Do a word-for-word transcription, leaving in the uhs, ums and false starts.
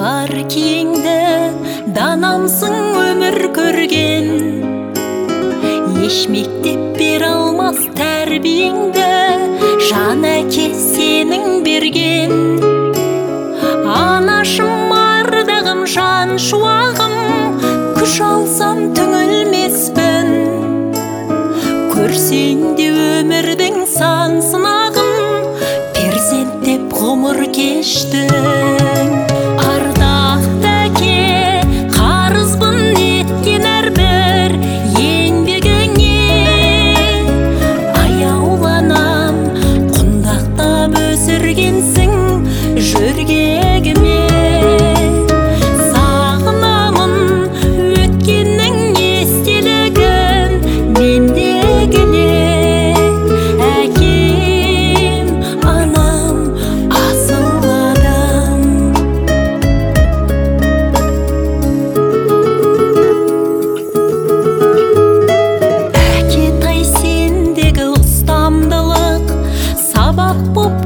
бар кийіңді данамсың өмір көрген. Еш мектеп бере алмас тәрбиеңді жан әке сенің берген. Анашым ардағым жан шуағым, күш алсам түңілмеспін. Көрсең де өмірдің сан сынағын, перзент деп ғұмыр кештің. Ардақты әке, қарызбын еткен әрбір еңбегіңе. Аяуланам, құндақтап өсіргенсің жөргегіме. Сағынамын өткеннің естелігін мендегіне. Әкем, анам, асыл адам. Әкетай сендегі ұстамдылық сабақ боп